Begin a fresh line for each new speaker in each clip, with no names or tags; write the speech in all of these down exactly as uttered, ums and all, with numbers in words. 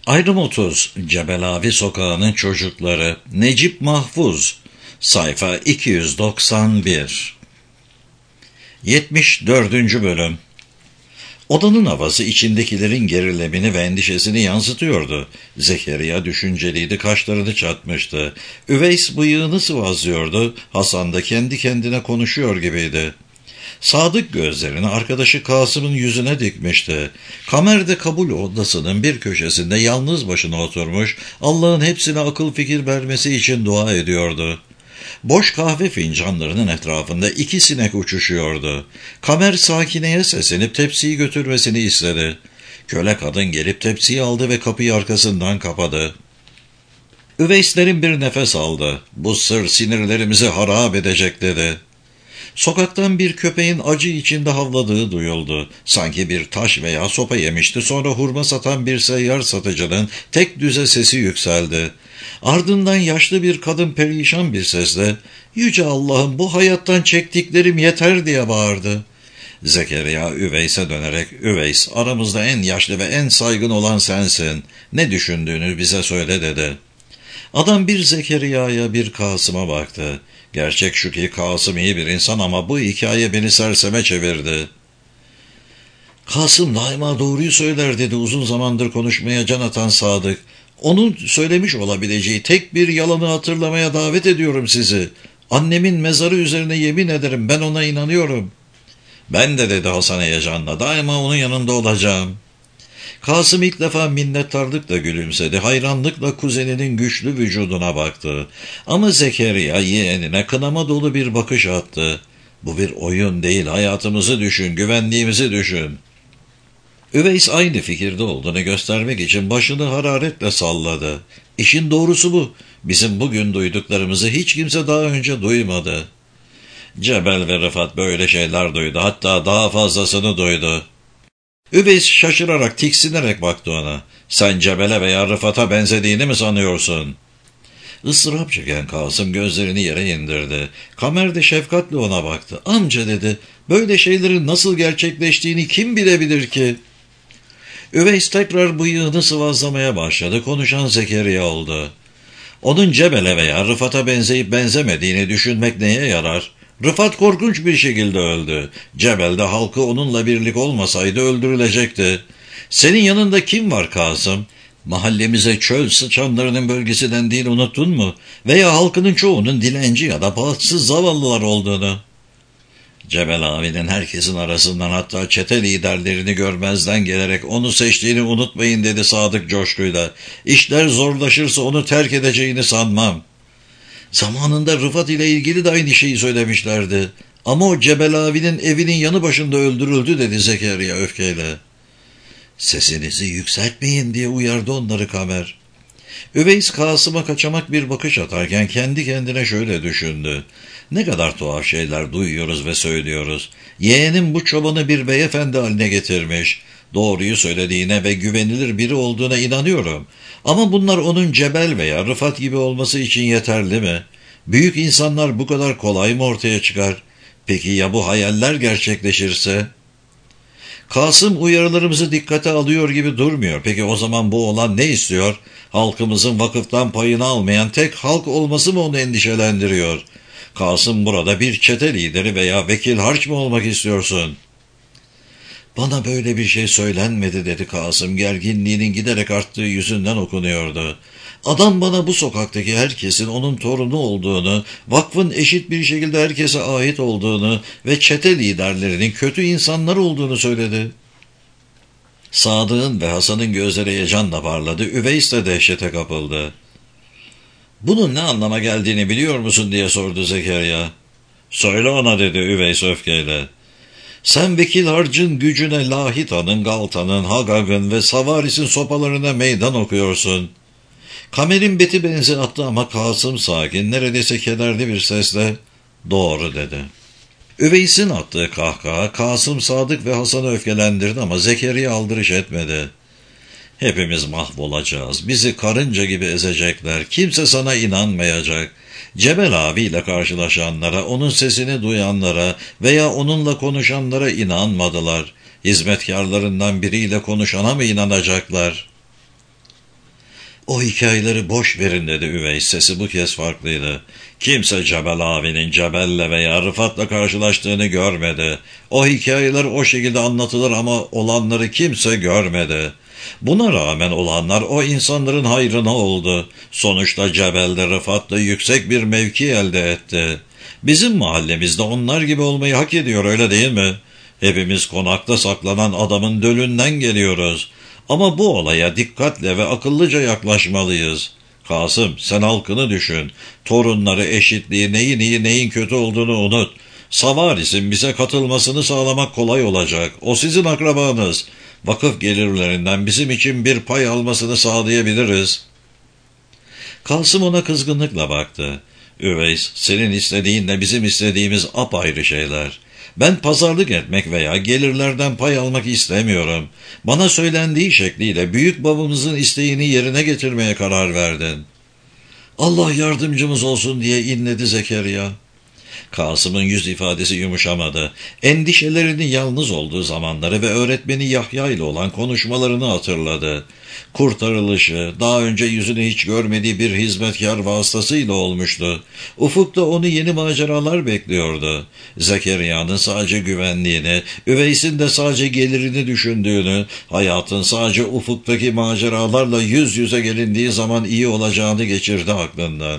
Ayrım otuz, Cebelavi Sokağı'nın çocukları, Necip Mahfuz, sayfa iki yüz doksan bir. yetmiş dördüncü bölüm. Odanın havası içindekilerin gerilemini ve endişesini yansıtıyordu. Zekeriya düşünceliydi, kaşlarını çatmıştı. Üveys bıyığını sıvazlıyordu, Hasan da kendi kendine konuşuyor gibiydi. Sadık gözlerini arkadaşı Kasım'ın yüzüne dikmişti. Kamer de kabul odasının bir köşesinde yalnız başına oturmuş, Allah'ın hepsine akıl fikir vermesi için dua ediyordu. Boş kahve fincanlarının etrafında iki sinek uçuşuyordu. Kamer Sakine'ye seslenip tepsiyi götürmesini istedi. Köle kadın gelip tepsiyi aldı ve kapıyı arkasından kapadı. Üveyslerin bir nefes aldı. Bu sır sinirlerimizi harap edecek dedi. Sokaktan bir köpeğin acı içinde havladığı duyuldu. Sanki bir taş veya sopa yemişti. Sonra hurma satan bir seyyar satıcının tek düze sesi yükseldi. Ardından yaşlı bir kadın perişan bir sesle, "Yüce Allah'ım, bu hayattan çektiklerim yeter," diye bağırdı. Zekeriya Üveys'e dönerek, "Üveys, aramızda en yaşlı ve en saygın olan sensin. Ne düşündüğünü bize söyle," dedi. Adam bir Zekeriya'ya bir Kasım'a baktı. Gerçek şu ki Kasım iyi bir insan ama bu hikaye beni serseme çevirdi. "Kasım daima doğruyu söyler," dedi uzun zamandır konuşmaya can atan Sadık. "Onun söylemiş olabileceği tek bir yalanı hatırlamaya davet ediyorum sizi. Annemin mezarı üzerine yemin ederim, ben ona inanıyorum." "Ben de," dedi Hasan heyecanla, "daima onun yanında olacağım." Kasım ilk defa minnettarlıkla gülümsedi, hayranlıkla kuzeninin güçlü vücuduna baktı. Ama Zekeriya yeğenine kınama dolu bir bakış attı. "Bu bir oyun değil, hayatımızı düşün, güvenliğimizi düşün." Üveys aynı fikirde olduğunu göstermek için başını hararetle salladı. "İşin doğrusu bu. Bizim bugün duyduklarımızı hiç kimse daha önce duymadı." Cebel ve Rıfat böyle şeyler duydu, hatta daha fazlasını duydu. Üveys şaşırarak, tiksinerek baktı ona. "Sen Cebel'e veya Rıfat'a benzediğini mi sanıyorsun?" Isırap çeken Kasım gözlerini yere indirdi. Kamer de şefkatle ona baktı. "Amca," dedi, "böyle şeylerin nasıl gerçekleştiğini kim bilebilir ki?" Üveys tekrar bıyığını sıvazlamaya başladı. Konuşan Zekeriya oldu. "Onun Cebel'e veya Rıfat'a benzeyip benzemediğini düşünmek neye yarar? Rıfat korkunç bir şekilde öldü. Cebel de halkı onunla birlik olmasaydı öldürülecekti. Senin yanında kim var Kasım? Mahallemize çöl sıçanlarının bölgesi dendiğini unuttun mu? Veya halkının çoğunun dilenci ya da bahtsız zavallılar olduğunu." Cebel abinin herkesin arasından, hatta çete liderlerini görmezden gelerek "Onu seçtiğini unutmayın," dedi Sadık coşkuyla. "İşler zorlaşırsa onu terk edeceğini sanmam." "Zamanında Rıfat ile ilgili de aynı şeyi söylemişlerdi. Ama o Cebel abinin evinin yanı başında öldürüldü," dedi Zekeriya öfkeyle. "Sesinizi yükseltmeyin," diye uyardı onları Kamer. Üveys Kasım'a kaçamak bir bakış atarken kendi kendine şöyle düşündü. "Ne kadar tuhaf şeyler duyuyoruz ve söylüyoruz. Yeğenim bu çobanı bir beyefendi haline getirmiş. Doğruyu söylediğine ve güvenilir biri olduğuna inanıyorum. Ama bunlar onun Cebel veya Rıfat gibi olması için yeterli mi? Büyük insanlar bu kadar kolay mı ortaya çıkar? Peki ya bu hayaller gerçekleşirse?" "Kasım uyarılarımızı dikkate alıyor gibi durmuyor. Peki o zaman bu olan ne istiyor? Halkımızın vakıftan payını almayan tek halk olması mı onu endişelendiriyor? Kasım burada bir çete lideri veya vekil harç mı olmak istiyorsun?" "Bana böyle bir şey söylenmedi," dedi Kasım. Gerginliğinin giderek arttığı yüzünden okunuyordu. "Adam bana bu sokaktaki herkesin onun torunu olduğunu, vakfın eşit bir şekilde herkese ait olduğunu ve çete liderlerinin kötü insanlar olduğunu söyledi." Sadık'ın ve Hasan'ın gözleri heyecanla parladı. Üveys de dehşete kapıldı. "Bunun ne anlama geldiğini biliyor musun?" diye sordu Zekeriya. "Söyle ona," dedi Üveys öfkeyle. "Sen vekil harcın gücüne Lahita'nın, Galta'nın, Hagag'ın ve Savaris'in sopalarına meydan okuyorsun." Kamer'in beti benzi attı ama Kasım sakin, neredeyse kederli bir sesle "Doğru," dedi. Üveys'in attığı kahkaha Kasım, Sadık ve Hasan'ı öfkelendirdi ama Zekeriya aldırış etmedi. "Hepimiz mahvolacağız. Bizi karınca gibi ezecekler. Kimse sana inanmayacak. Cebel abiyle karşılaşanlara, onun sesini duyanlara veya onunla konuşanlara inanmadılar. Hizmetkarlarından biriyle konuşana mı inanacaklar?" O hikayeleri boş verin dedi Üveys, sesi bu kez farklıydı. Kimse Cebel abinin Cebel'le veya Rıfat'la karşılaştığını görmedi. O hikayeler o şekilde anlatılır ama olanları kimse görmedi. Buna rağmen olanlar o insanların hayrına oldu. Sonuçta Cebel'de Rıfat'ta yüksek bir mevki elde etti. Bizim mahallemizde onlar gibi olmayı hak ediyor, öyle değil mi? Hepimiz konakta saklanan adamın dölünden geliyoruz. Ama bu olaya dikkatle ve akıllıca yaklaşmalıyız. Kasım, sen halkını düşün. Torunları, eşitliği, neyin iyi neyin kötü olduğunu unut. Savaris'in bize katılmasını sağlamak kolay olacak. O sizin akrabanız. Vakıf gelirlerinden bizim için bir pay almasını sağlayabiliriz. Kasım ona kızgınlıkla baktı. Üveys, senin istediğinle bizim istediğimiz apayrı şeyler. Ben pazarlık etmek veya gelirlerden pay almak istemiyorum. Bana söylendiği şekliyle büyük babamızın isteğini yerine getirmeye karar verdin. Allah yardımcımız olsun diye inledi Zekeriya. Kasım'ın yüz ifadesi yumuşamadı. Endişelerini yalnız olduğu zamanları ve öğretmeni Yahya ile olan konuşmalarını hatırladı. Kurtarılışı, daha önce yüzünü hiç görmediği bir hizmetkar vasıtasıyla olmuştu. Ufukta onu yeni maceralar bekliyordu. Zekeriya'nın sadece güvenliğini, Üveys'in de sadece gelirini düşündüğünü, hayatın sadece ufuktaki maceralarla yüz yüze gelindiği zaman iyi olacağını geçirdi aklından.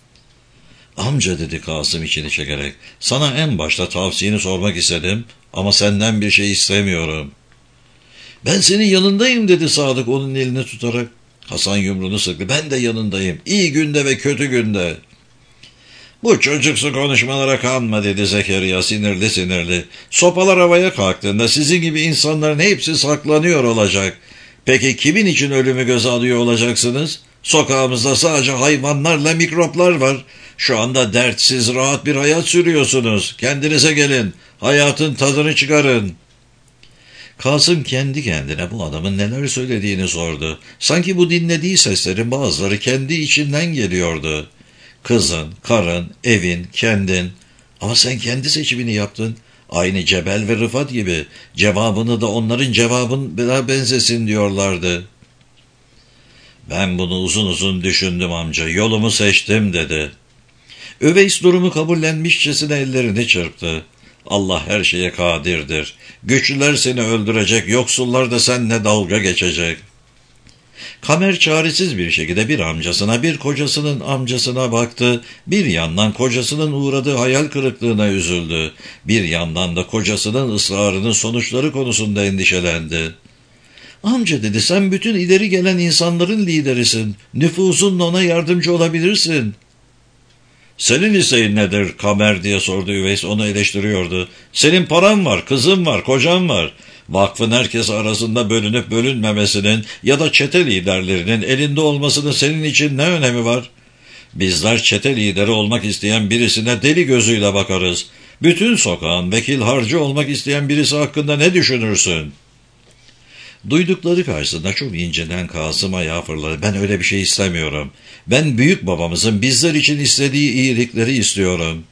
Amca dedi Kasım içini çekerek, sana en başta tavsiyeni sormak istedim ama senden bir şey istemiyorum. Ben senin yanındayım dedi Sadık onun elini tutarak. Hasan yumruğunu sıktı. Ben de yanındayım. İyi günde ve kötü günde. Bu çocuksu konuşmalara kanma dedi Zekeriya sinirli sinirli. Sopalar havaya kalktığında sizin gibi insanların hepsi saklanıyor olacak. Peki kimin için ölümü göze alıyor olacaksınız? Sokağımızda sadece hayvanlarla mikroplar var. Şu anda dertsiz rahat bir hayat sürüyorsunuz. Kendinize gelin. Hayatın tadını çıkarın. Kasım kendi kendine bu adamın neler söylediğini sordu. Sanki bu dinlediği seslerin bazıları kendi içinden geliyordu. Kızın, karın, evin, kendin. Ama sen kendi seçimini yaptın. Aynı Cebel ve Rıfat gibi. Cevabını da onların cevabına benzesin diyorlardı. Ben bunu uzun uzun düşündüm amca. Yolumu seçtim dedi. Üveys durumu kabullenmişçesine ellerini çırptı. Allah her şeye kadirdir. Güçlüler seni öldürecek, yoksullar da seninle dalga geçecek. Kamer çaresiz bir şekilde bir amcasına, bir kocasının amcasına baktı. Bir yandan kocasının uğradığı hayal kırıklığına üzüldü. Bir yandan da kocasının ısrarının sonuçları konusunda endişelendi. Amca dedi, sen bütün ileri gelen insanların liderisin. Nüfusunla ona yardımcı olabilirsin. Senin isteğin nedir Kamer diye sordu Üveys, onu eleştiriyordu. Senin paran var, kızın var, kocan var. Vakfın herkes arasında bölünüp bölünmemesinin ya da çete liderlerinin elinde olmasının senin için ne önemi var? Bizler çete lideri olmak isteyen birisine deli gözüyle bakarız. Bütün sokağın vekil harcı olmak isteyen birisi hakkında ne düşünürsün? Duydukları karşısında çok inceden Kasım ayağa fırladı. Ben öyle bir şey istemiyorum. Ben büyük babamızın bizler için istediği iyilikleri istiyorum.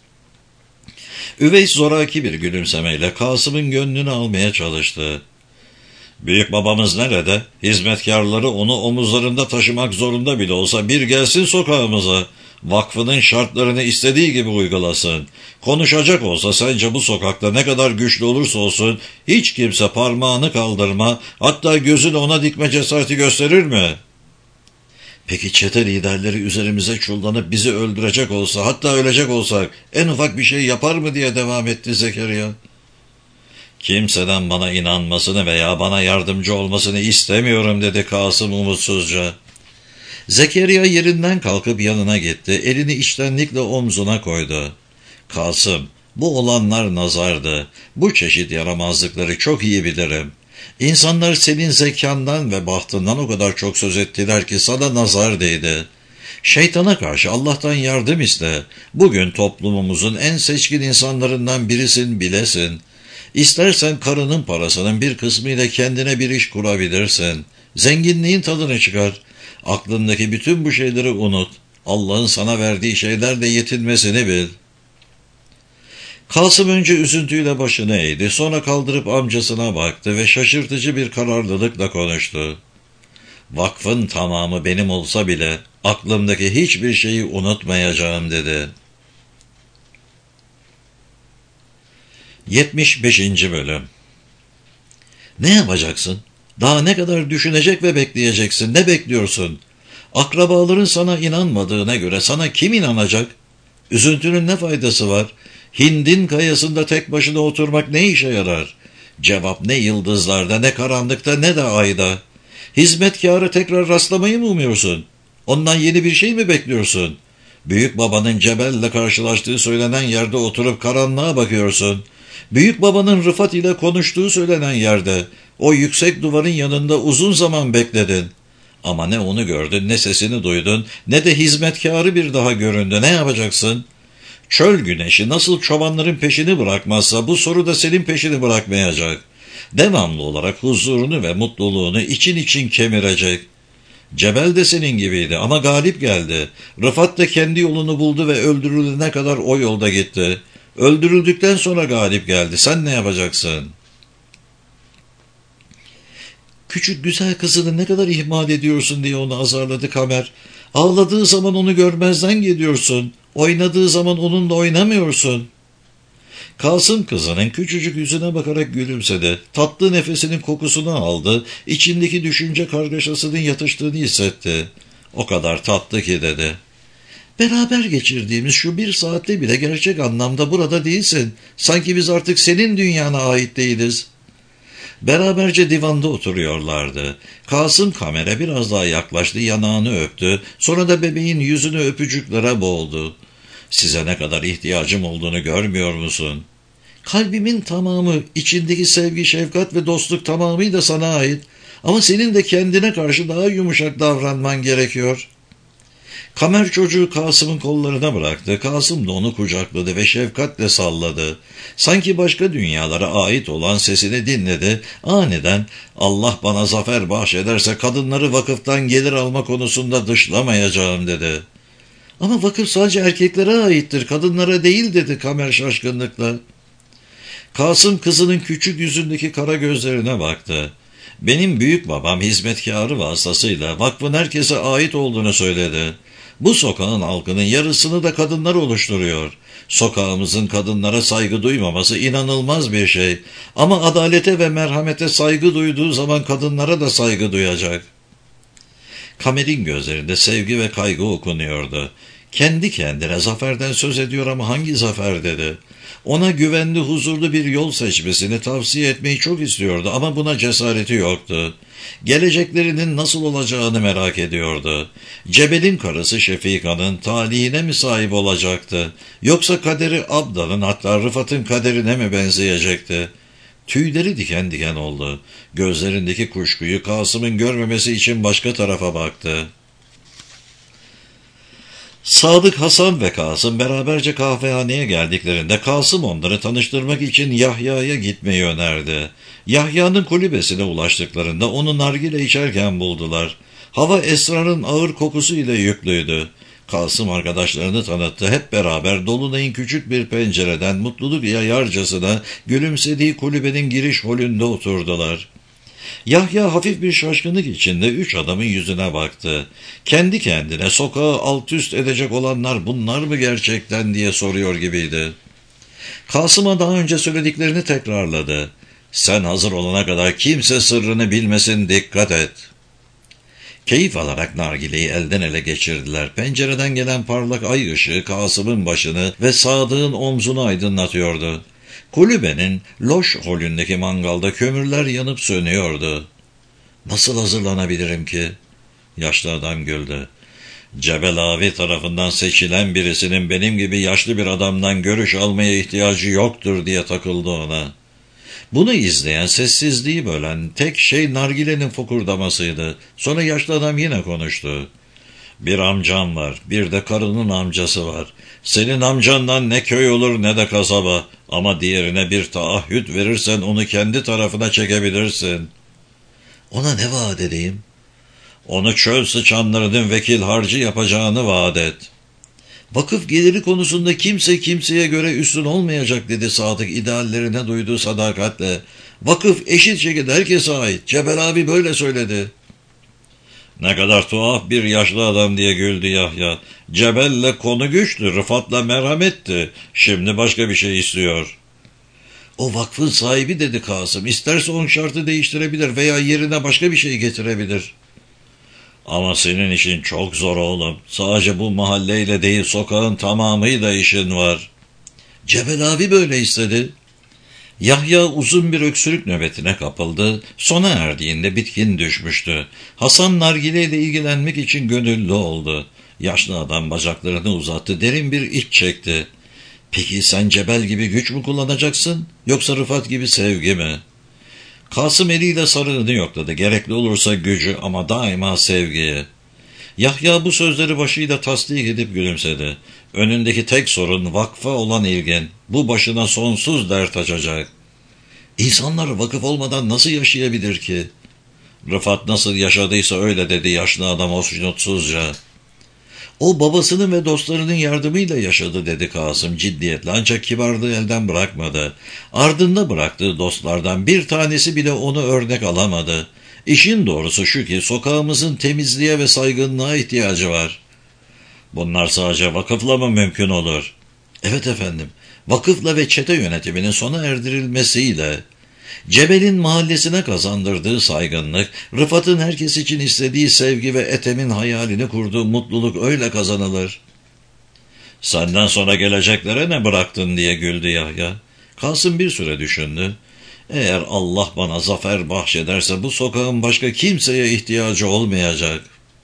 Üveys zoraki bir gülümsemeyle Kasım'ın gönlünü almaya çalıştı. Büyük babamız nerede? Hizmetkarları onu omuzlarında taşımak zorunda bile olsa bir gelsin sokağımıza. Vakfının şartlarını istediği gibi uygulasın. Konuşacak olsa sence bu sokakta ne kadar güçlü olursa olsun hiç kimse parmağını kaldırma, hatta gözünü ona dikme cesareti gösterir mi? Peki çete liderleri üzerimize çullanıp bizi öldürecek olsa, hatta ölecek olsak en ufak bir şey yapar mı diye devam etti Zekeriya. Kimseden bana inanmasını veya bana yardımcı olmasını istemiyorum dedi Kasım umutsuzca. Zekeriya yerinden kalkıp yanına gitti, elini içtenlikle omzuna koydu. Kasım, bu olanlar nazardı. Bu çeşit yaramazlıkları çok iyi bilirim. İnsanlar senin zekandan ve bahtından o kadar çok söz ettiler ki sana nazar değdi. Şeytana karşı Allah'tan yardım iste. Bugün toplumumuzun en seçkin insanlarından birisin bilesin. İstersen karının parasının bir kısmıyla kendine bir iş kurabilirsin. Zenginliğin tadını çıkar. Aklındaki bütün bu şeyleri unut. Allah'ın sana verdiği şeylerle yetinmesini bil. Kasım önce üzüntüyle başını eğdi, sonra kaldırıp amcasına baktı ve şaşırtıcı bir kararlılıkla konuştu. Vakfın tamamı benim olsa bile aklımdaki hiçbir şeyi unutmayacağım dedi. yetmiş beşinci Bölüm. Ne yapacaksın? Daha ne kadar düşünecek ve bekleyeceksin? Ne bekliyorsun? Akrabaların sana inanmadığına göre sana kim inanacak? Üzüntünün ne faydası var? Hind'in kayasında tek başına oturmak ne işe yarar? Cevap ne yıldızlarda, ne karanlıkta, ne de ayda. Hizmetkarı tekrar rastlamayı mı umuyorsun? Ondan yeni bir şey mi bekliyorsun? Büyük babanın Cebel'le karşılaştığı söylenen yerde oturup karanlığa bakıyorsun. Büyük babanın Rıfat ile konuştuğu söylenen yerde, o yüksek duvarın yanında uzun zaman bekledin. Ama ne onu gördün, ne sesini duydun, ne de hizmetkarı bir daha göründü. Ne yapacaksın? Çöl güneşi nasıl çobanların peşini bırakmazsa bu soru da senin peşini bırakmayacak. Devamlı olarak huzurunu ve mutluluğunu için için kemirecek. Cebel de senin gibiydi ama galip geldi. Rıfat da kendi yolunu buldu ve öldürülene kadar o yolda gitti. Öldürüldükten sonra galip geldi. Sen ne yapacaksın? Küçük güzel kızını ne kadar ihmal ediyorsun diye onu azarladı Kamer. Ağladığı zaman onu görmezden geliyorsun. Oynadığı zaman onunla oynamıyorsun. Kasım kızının küçücük yüzüne bakarak gülümsedi. Tatlı nefesinin kokusunu aldı. İçindeki düşünce kargaşasının yatıştığını hissetti. O kadar tatlı ki dedi. Beraber geçirdiğimiz şu bir saatte bile gerçek anlamda burada değilsin. Sanki biz artık senin dünyana ait değiliz. Beraberce divanda oturuyorlardı. Kasım Kamer'e biraz daha yaklaştı, yanağını öptü. Sonra da bebeğin yüzünü öpücüklere boğdu. Size ne kadar ihtiyacım olduğunu görmüyor musun? Kalbimin tamamı, içindeki sevgi, şefkat ve dostluk tamamıyla sana ait. Ama senin de kendine karşı daha yumuşak davranman gerekiyor. Kamer çocuğu Kasım'ın kollarına bıraktı. Kasım da onu kucakladı ve şefkatle salladı. Sanki başka dünyalara ait olan sesini dinledi. Aniden Allah bana zafer bahşederse kadınları vakıftan gelir alma konusunda dışlamayacağım dedi. Ama vakıf sadece erkeklere aittir, kadınlara değil dedi Kamer şaşkınlıkla. Kasım kızının küçük yüzündeki kara gözlerine baktı. Benim büyük babam hizmetkarı vasıtasıyla vakfın herkese ait olduğunu söyledi. Bu sokağın halkının yarısını da kadınlar oluşturuyor. Sokağımızın kadınlara saygı duymaması inanılmaz bir şey. Ama adalete ve merhamete saygı duyduğu zaman kadınlara da saygı duyacak. Kamer'in gözlerinde sevgi ve kaygı okunuyordu. Kendi kendine zaferden söz ediyor ama hangi zafer dedi. Ona güvenli, huzurlu bir yol seçmesini tavsiye etmeyi çok istiyordu ama buna cesareti yoktu. Geleceklerinin nasıl olacağını merak ediyordu. Cebel'in karısı Şefika'nın talihine mi sahip olacaktı? Yoksa kaderi Abdal'ın, hatta Rıfat'ın kaderine mi benzeyecekti? Tüyleri diken diken oldu. Gözlerindeki kuşkuyu Kasım'ın görmemesi için başka tarafa baktı. Sadık, Hasan ve Kasım beraberce kahvehaneye geldiklerinde Kasım onları tanıştırmak için Yahya'ya gitmeyi önerdi. Yahya'nın kulübesine ulaştıklarında onu nargile içerken buldular. Hava esrarın ağır kokusu ile yüklüydü. Kasım arkadaşlarını tanıttı. Hep beraber Dolunay'ın küçük bir pencereden mutluluk yayarcasına gülümsediği kulübenin giriş holünde oturdular. Yahya hafif bir şaşkınlık içinde üç adamın yüzüne baktı. Kendi kendine sokağı alt üst edecek olanlar bunlar mı gerçekten diye soruyor gibiydi. Kasım'a daha önce söylediklerini tekrarladı. Sen hazır olana kadar kimse sırrını bilmesin, dikkat et. Keyif alarak nargileyi elden ele geçirdiler. Pencereden gelen parlak ay ışığı Kasım'ın başını ve Sadık'ın omzunu aydınlatıyordu. Kulübenin loş holündeki mangalda kömürler yanıp sönüyordu. Nasıl hazırlanabilirim ki? Yaşlı adam güldü. Cebel Avi tarafından seçilen birisinin benim gibi yaşlı bir adamdan görüş almaya ihtiyacı yoktur diye takıldı ona. Bunu izleyen, sessizliği bölen tek şey nargilenin fokurdamasıydı. Sonra yaşlı adam yine konuştu. Bir amcam var, bir de karının amcası var. Senin amcandan ne köy olur ne de kasaba. Ama diğerine bir taahhüt verirsen onu kendi tarafına çekebilirsin. Ona ne vaat edeyim? Onu çöl sıçanlarının vekil harcı yapacağını vaat et. Vakıf geliri konusunda kimse kimseye göre üstün olmayacak dedi Sadık ideallerine duyduğu sadakatle. Vakıf eşit şekilde herkese ait. Cebel abi böyle söyledi. Ne kadar tuhaf bir yaşlı adam diye güldü Yahya. Cebelle konu güçtü, Rıfat'la merhametti. Şimdi başka bir şey istiyor. O vakfın sahibi dedi Kasım. İsterse on şartı değiştirebilir veya yerine başka bir şey getirebilir. Ama senin işin çok zor oğlum. Sadece bu mahalleyle değil, sokağın tamamıyla işin var. Cebel abi böyle istedi. Yahya uzun bir öksürük nöbetine kapıldı. Sona erdiğinde bitkin düşmüştü. Hasan nargile ile ilgilenmek için gönüllü oldu. Yaşlı adam bacaklarını uzattı, derin bir iç çekti. Peki sen Cebel gibi güç mü kullanacaksın, yoksa Rıfat gibi sevgi mi? Kasım eliyle sarığını yokladı. Gerekli olursa gücü ama daima sevgiyi. Yahya bu sözleri başıyla tasdik edip gülümsedi. Önündeki tek sorun vakfa olan ilgin. Bu başına sonsuz dert açacak. İnsanlar vakıf olmadan nasıl yaşayabilir ki? Rıfat nasıl yaşadıysa öyle dedi yaşlı adam hoşnutsuzca. O babasının ve dostlarının yardımıyla yaşadı dedi Kasım ciddiyetle, ancak kibarlığı elden bırakmadı. Ardında bıraktığı dostlardan bir tanesi bile onu örnek alamadı. İşin doğrusu şu ki sokağımızın temizliğe ve saygınlığa ihtiyacı var. Bunlar sadece vakıfla mı mümkün olur? Evet efendim, vakıfla ve çete yönetiminin sona erdirilmesiyle. Cebel'in mahallesine kazandırdığı saygınlık, Rıfat'ın herkes için istediği sevgi ve Ethem'in hayalini kurduğu mutluluk öyle kazanılır. Senden sonra geleceklere ne bıraktın diye güldü Yahya. Kasım bir süre düşündü. Eğer Allah bana zafer bahşederse bu sokağın başka kimseye ihtiyacı olmayacak.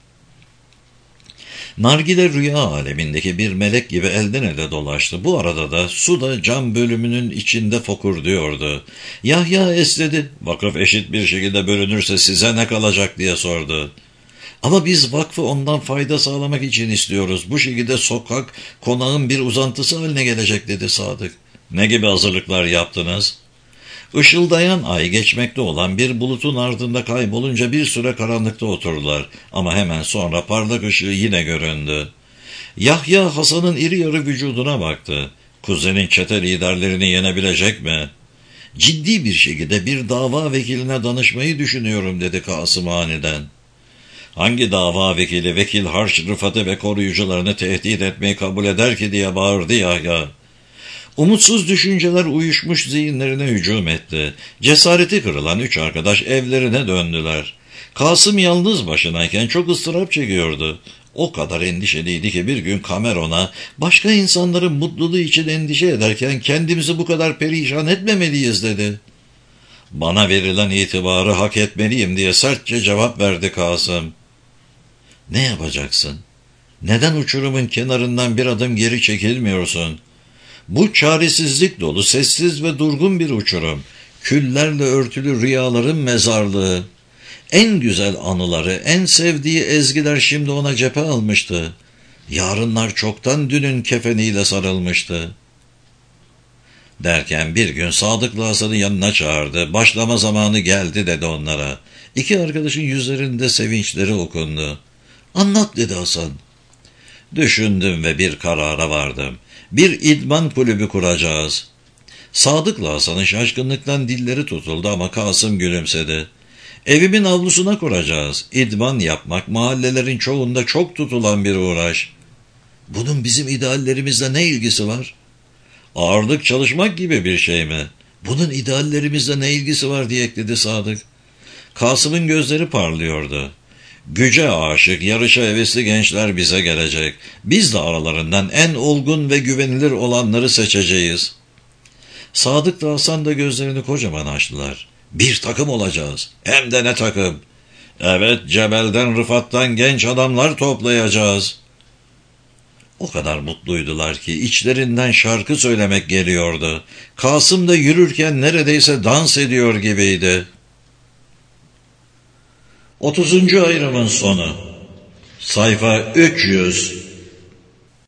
Nargile rüya alemindeki bir melek gibi elden ele dolaştı. Bu arada da su da cam bölümünün içinde fokurduyordu. Yahya esnedi. Vakıf eşit bir şekilde bölünürse size ne kalacak diye sordu. Ama biz vakfı ondan fayda sağlamak için istiyoruz. Bu şekilde sokak konağın bir uzantısı haline gelecek dedi Sadık. Ne gibi hazırlıklar yaptınız? Işıldayan ay geçmekte olan bir bulutun ardında kaybolunca bir süre karanlıkta oturdular. Ama hemen sonra parlak ışığı yine göründü. Yahya Hasan'ın iri yarı vücuduna baktı. Kuzenin çete liderlerini yenebilecek mi? Ciddi bir şekilde bir dava vekiline danışmayı düşünüyorum dedi Kasım aniden. Hangi dava vekili vekil Harç Rıfat'ı ve koruyucularını tehdit etmeyi kabul eder ki diye bağırdı Yahya. Umutsuz düşünceler uyuşmuş zihinlerine hücum etti. Cesareti kırılan üç arkadaş evlerine döndüler. Kasım yalnız başınayken çok ıstırap çekiyordu. O kadar endişeliydi ki bir gün Cameron'a başka insanların mutluluğu için endişe ederken kendimizi bu kadar perişan etmemeliyiz dedi. Bana verilen itibarı hak etmeliyim diye sertçe cevap verdi Kasım. Ne yapacaksın? Neden uçurumun kenarından bir adım geri çekilmiyorsun? Bu çaresizlik dolu, sessiz ve durgun bir uçurum. Küllerle örtülü rüyaların mezarlığı. En güzel anıları, en sevdiği ezgiler şimdi ona cephe almıştı. Yarınlar çoktan dünün kefeniyle sarılmıştı. Derken bir gün Sadık'la Hasan'ı yanına çağırdı. Başlama zamanı geldi dedi onlara. İki arkadaşın yüzlerinde sevinçleri okundu. Anlat dedi Hasan. Düşündüm ve bir karara vardım. Bir idman kulübü kuracağız. Sadık'la Hasan'ın şaşkınlıktan dilleri tutuldu ama Kasım gülümsedi. Evimin avlusuna kuracağız. İdman yapmak mahallelerin çoğunda çok tutulan bir uğraş. Bunun bizim ideallerimizle ne ilgisi var? Ağırlık çalışmak gibi bir şey mi? Bunun ideallerimizle ne ilgisi var diye ekledi Sadık. Kasım'ın gözleri parlıyordu. Güce aşık, yarışa hevesli gençler bize gelecek. Biz de aralarından en olgun ve güvenilir olanları seçeceğiz. Sadık da Hasan da gözlerini kocaman açtılar. Bir takım olacağız. Hem de ne takım? Evet, Cebel'den, Rıfat'tan genç adamlar toplayacağız. O kadar mutluydular ki içlerinden şarkı söylemek geliyordu. Kasım da yürürken neredeyse dans ediyor gibiydi. otuzuncu ayrımın sonu. Sayfa üç yüz.